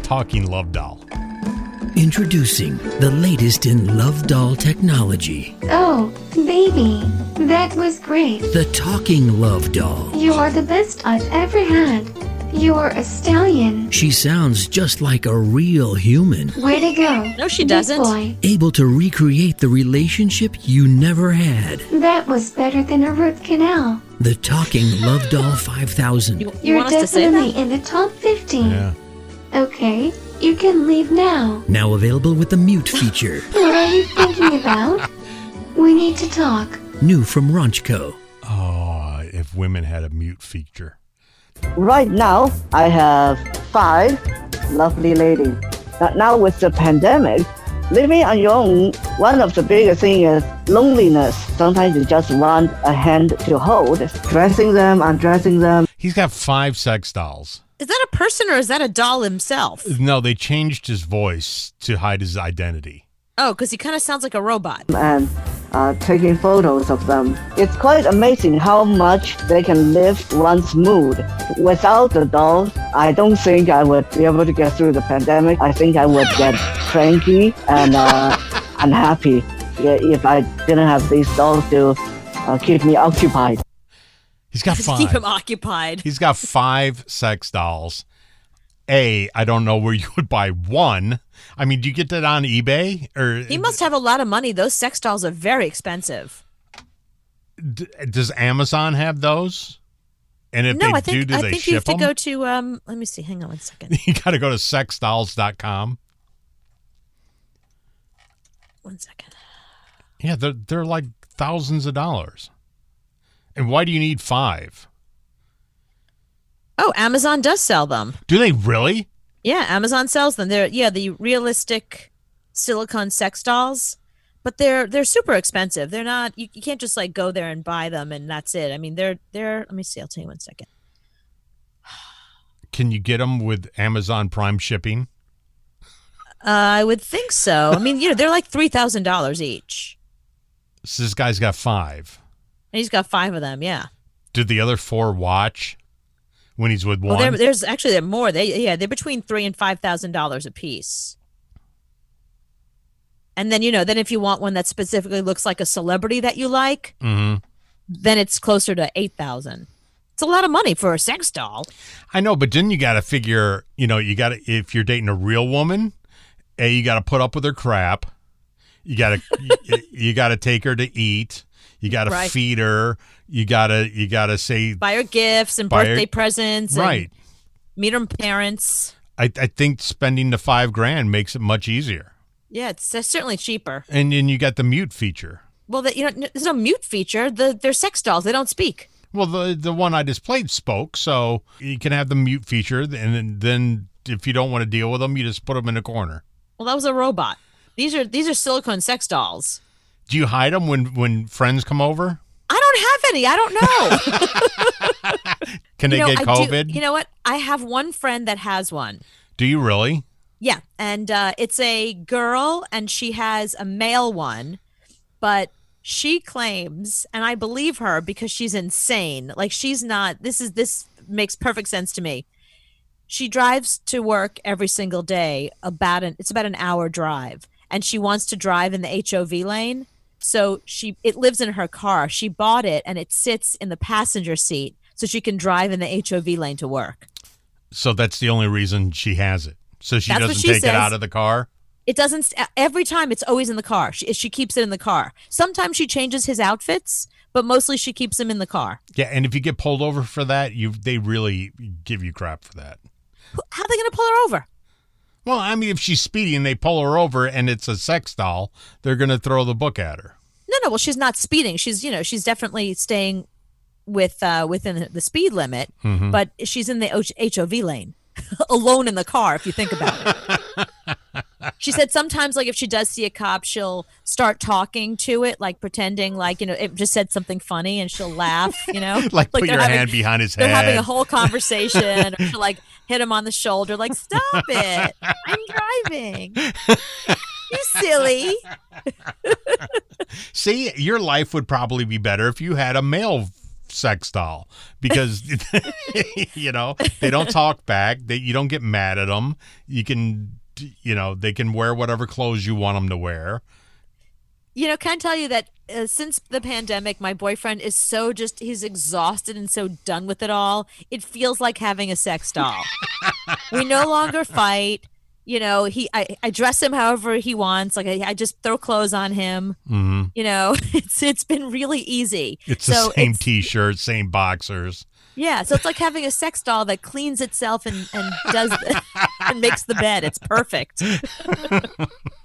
talking love doll. Introducing the latest in love doll technology. Oh, baby, that was great. The talking love doll. You are the best I've ever had. You're a stallion. She sounds just like a real human. Way to go. No, she big doesn't. Boy. Able to recreate the relationship you never had. That was better than a root canal. The talking love doll 5000. You You're want us to say definitely that? in the top 15. Yeah. Okay, you can leave now. Now available with the mute feature. What are you thinking about? We need to talk. New from Ronchco. Oh, if women had a mute feature. Right now, I have 5 lovely ladies. But now with the pandemic, living on your own, one of the biggest things is loneliness. Sometimes you just want a hand to hold, dressing them, undressing them. He's got 5 sex dolls. Is that a person or is that a doll himself? No, they changed his voice to hide his identity. Oh, because he kind of sounds like a robot. And taking photos of them. It's quite amazing how much they can lift one's mood. Without the dolls, I don't think I would be able to get through the pandemic. I think I would get cranky and unhappy if I didn't have these dolls to keep me occupied. He's got Just 5. keep him occupied. He's got 5 sex dolls. I don't know where you would buy one. I mean, do you get that on eBay? Or He must have a lot of money. Those sex dolls are very expensive. does Amazon have those? And if No, they I think do I they think you have ship to them? go to let me see. Hang on one second. You got to go to sexdolls.com. One second. Yeah, they're like thousands of dollars. And why do you need 5? Oh, Amazon does sell them. Do they really? Yeah, Amazon sells them. They're the realistic silicone sex dolls, but they're super expensive. They're not. You can't just like go there and buy them and that's it. I mean, they're. Let me see. I'll tell you one second. Can you get them with Amazon Prime shipping? I would think so. I mean, they're like $3,000 each, So this guy's got 5. and he's got 5 of them. Yeah. Did the other 4 watch when he's with one? Well, there's actually they're more. They're between $3,000 and $5,000 a piece. And then then if you want one that specifically looks like a celebrity that you like, Mhm. then it's closer to $8,000. It's a lot of money for a sex doll. I know, but then you got to figure, if you're dating a real woman, you got to put up with her crap. You got to you got to take her to eat. You got to Right. feed her. You got to say Buy her gifts and Buy her- birthday presents. right. And meet her parents. I think spending the $5,000 makes it much easier. Yeah, it's certainly cheaper. And then you got the mute feature. Well, there's no mute feature. They're sex dolls. They don't speak. Well, the one I just played spoke, so you can have the mute feature, and then if you don't want to deal with them, you just put them in a corner. Well, that was a robot. These are silicone sex dolls. Do you hide them when friends come over? I don't have any. I don't know. Can they get I COVID? do, you know what? I have one friend that has one. Do you really? Yeah, and it's a girl, and she has a male one, but she claims, and I believe her because she's insane. Like she's not. This makes perfect sense to me. She drives to work every single day. It's about an hour drive, and she wants to drive in the HOV lane. So it lives in her car. She bought it, and it sits in the passenger seat, so she can drive in the HOV lane to work. So that's the only reason she has it. So she That's what doesn't she take it says. out of the car? It doesn't. Every time it's always in the car. She keeps it in the car. Sometimes she changes his outfits, but mostly she keeps him in the car. Yeah, and if you get pulled over for that, they really give you crap for that. How are they going to pull her over? Well, I mean, if she's speeding, they pull her over and it's a sex doll, they're going to throw the book at her. No. Well, she's not speeding. She's definitely staying within the speed limit, but she's in the HOV lane, alone in the car. If you think about it. She said sometimes, like if she does see a cop, she'll start talking to it, like pretending like it just said something funny, and she'll laugh. Like put they're your having- hand behind his They're head. having a whole conversation, or she'll like hit him on the shoulder, like stop it, I'm driving. You silly. See, your life would probably be better if you had a male sex doll because you know they don't talk back. You don't get mad at them. You can, you know, they can wear whatever clothes you want them to wear. You know, can I tell you that since the pandemic, my boyfriend is he's exhausted and so done with it all. It feels like having a sex doll. We no longer fight. You know, I dress him however he wants. Like I just throw clothes on him. Mm-hmm. You know, it's been really easy. It's the same T-shirt, same boxers. Yeah, so it's like having a sex doll that cleans itself and does and makes the bed. It's perfect.